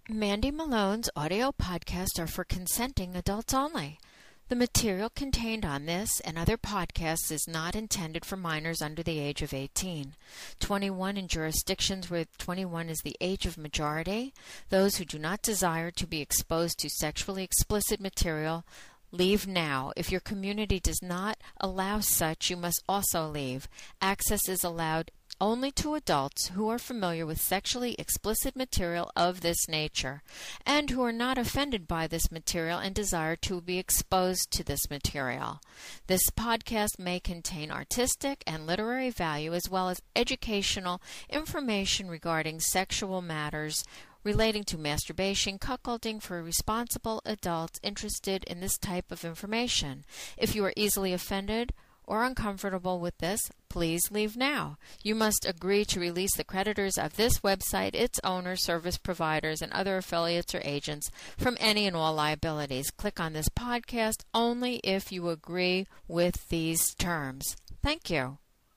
Mandy Malone's audio podcasts are for consenting adults only. The material contained on this and other podcasts is not intended for minors under the age of 18. 21 in jurisdictions where 21 is the age of majority. Those who do not desire to be exposed to sexually explicit material, leave now. If your community does not allow such, you must also leave. Access is allowed only to adults who are familiar with sexually explicit material of this nature and who are not offended by this material and desire to be exposed to this material. This podcast may contain artistic and literary value as well as educational information regarding sexual matters relating to masturbation, cuckolding for responsible adults interested in this type of information. If you are easily offended or uncomfortable with this, please leave now. You must agree to release the creditors of this website, its owners, service providers, and other affiliates or agents from any and all liabilities. Click on this podcast only if you agree with these terms. Thank you.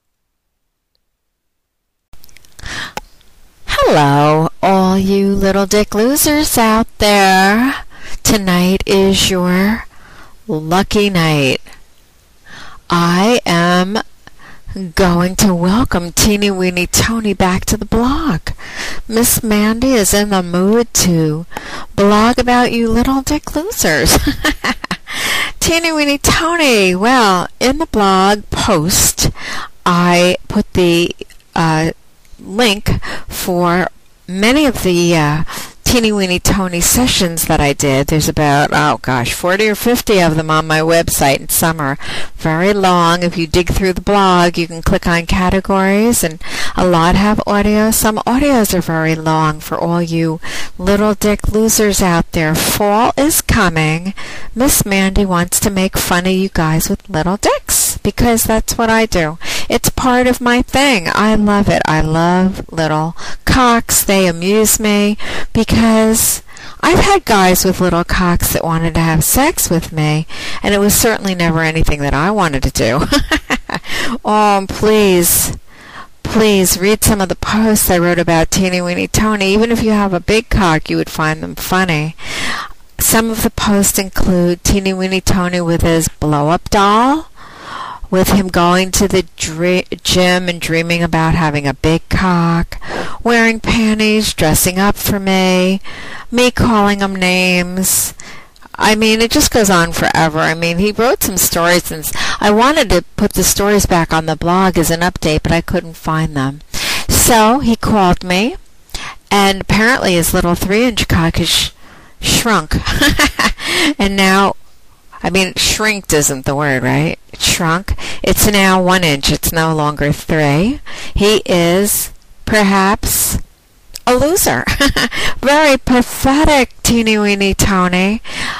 Hello, all you little dick losers out there. Tonight is your lucky night. I am going to welcome Teeny Weeny Tony back to the blog. Miss Mandy is in the mood to blog about you little dick losers. Teeny Weeny Tony, well, in the blog post, I put the link for many of the Teeny Weeny Tony sessions that I did. There's about, 40 or 50 of them on my website, and some are very long. If you dig through the blog, you can click on categories, and a lot have audio. Some audios are very long for all you little dick losers out there. Fall is coming. Miss Mandy wants to make fun of you guys with little dicks, because that's what I do. It's part of my thing. I love it. I love little cocks. They amuse me because I've had guys with little cocks that wanted to have sex with me, and it was certainly never anything that I wanted to do. Oh, please read some of the posts I wrote about Teeny Weeny Tony. Even if you have a big cock, you would find them funny. Some of the posts include Teeny Weeny Tony with his blow-up doll, with him going to the gym and dreaming about having a big cock, wearing panties, dressing up for me calling him names. I mean, it just goes on forever. I mean, he wrote some stories, and I wanted to put the stories back on the blog as an update, but I couldn't find them. So he called me, and apparently his little 3-inch cock has shrunk. And now, I mean, shrinked isn't the word, right? It shrunk. It's now 1 inch. It's no longer 3. He is perhaps a loser. Very pathetic, Teeny Weeny Tony.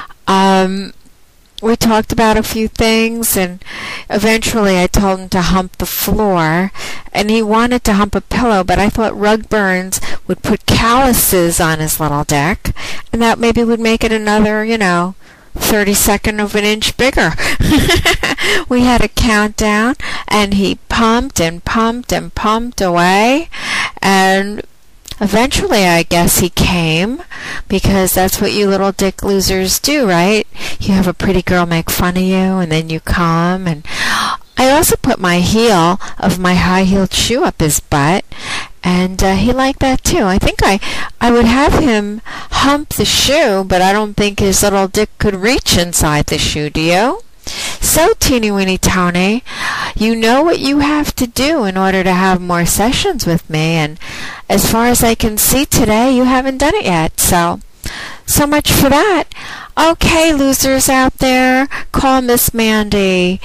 We talked about a few things, and eventually I told him to hump the floor, and he wanted to hump a pillow, but I thought rug burns would put calluses on his little dick, and that maybe would make it another, 32nd of an inch bigger. We had a countdown, and he pumped and pumped and pumped away, and eventually I guess he came, because that's what you little dick losers do, right? You have a pretty girl make fun of you, and then you come. And I also put my heel of my high-heeled shoe up his butt, and he liked that too. I think I would have him hump the shoe, but I don't think his little dick could reach inside the shoe, do you? So, Teeny Weeny Tony, you know what you have to do in order to have more sessions with me, and as far as I can see today, you haven't done it yet, so much for that. Okay, losers out there, call Miss Mandy,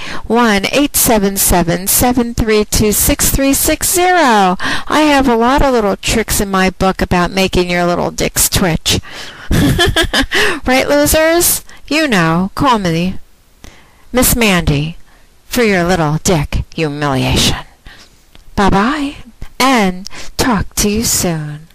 1-877-732-6360. I have a lot of little tricks in my book about making your little dicks twitch. Right, losers? You know, call me, Miss Mandy, for your little dick humiliation. Bye-bye, and talk to you soon.